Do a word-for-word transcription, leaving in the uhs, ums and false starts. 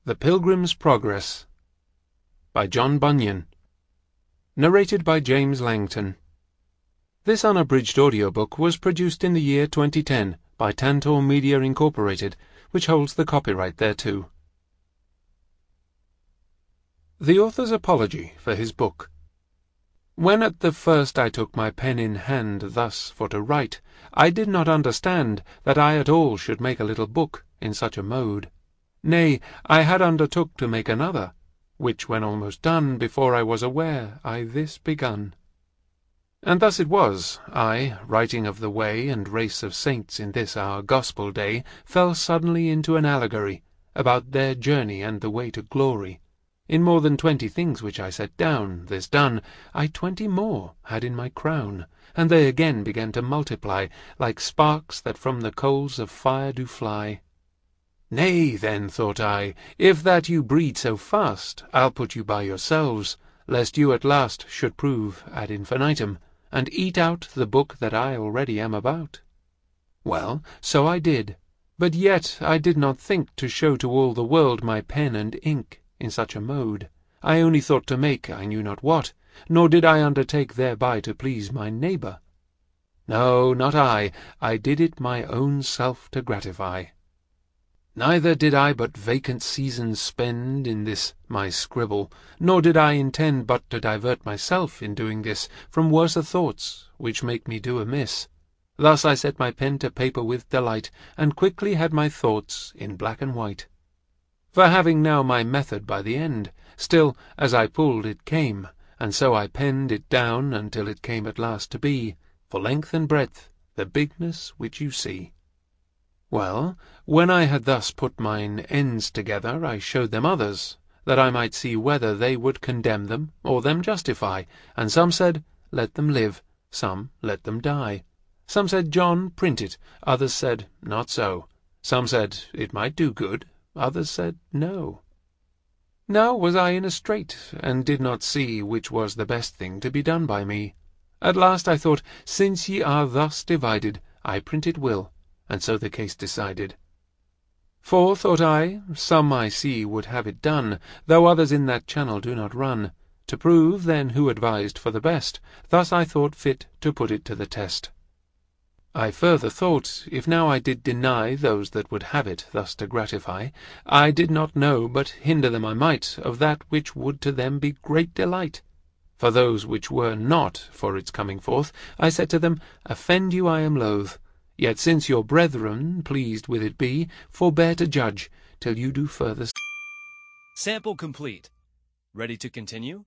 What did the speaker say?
The Pilgrim's Progress by John Bunyan. Narrated by James Langton. This unabridged audiobook was produced in the year twenty ten by Tantor Media Incorporated, which holds the copyright thereto. The author's apology for his book. When at the first I took my pen in hand thus for to write, I did not understand that I at all should make a little book in such a mode. Nay, I had undertook to make another, which when almost done, before I was aware, I this begun. And thus it was, I, writing of the way and race of saints in this our gospel day, fell suddenly into an allegory about their journey and the way to glory. In more than twenty things which I set down, this done, I twenty more had in my crown, and they again began to multiply, like sparks that from the coals of fire do fly. Nay, then, thought I, if that you breed so fast, I'll put you by yourselves, lest you at last should prove ad infinitum, and eat out the book that I already am about. Well, so I did, but yet I did not think to show to all the world my pen and ink in such a mode. I only thought to make I knew not what, nor did I undertake thereby to please my neighbour. No, not I, I did it my own self to gratify. Neither did I but vacant seasons spend in this my scribble, nor did I intend but to divert myself in doing this from worser thoughts, which make me do amiss. Thus I set my pen to paper with delight, and quickly had my thoughts in black and white. For having now my method by the end, still as I pulled it came, and so I penned it down until it came at last to be, for length and breadth, the bigness which you see. Well, when I had thus put mine ends together, I showed them others, that I might see whether they would condemn them, or them justify. And some said, let them live, some let them die. Some said, John, print it. Others said, not so. Some said, it might do good. Others said, no. Now was I in a strait, and did not see which was the best thing to be done by me. At last I thought, since ye are thus divided, I print it will. And so the case decided. For, thought I, some I see would have it done, though others in that channel do not run. To prove, then, who advised for the best, thus I thought fit to put it to the test. I further thought, if now I did deny those that would have it thus to gratify, I did not know but hinder them I might of that which would to them be great delight. For those which were not for its coming forth, I said to them, offend you I am loath. Yet since your brethren pleased with it be, forbear to judge, till you do further. Sample complete. Ready to continue?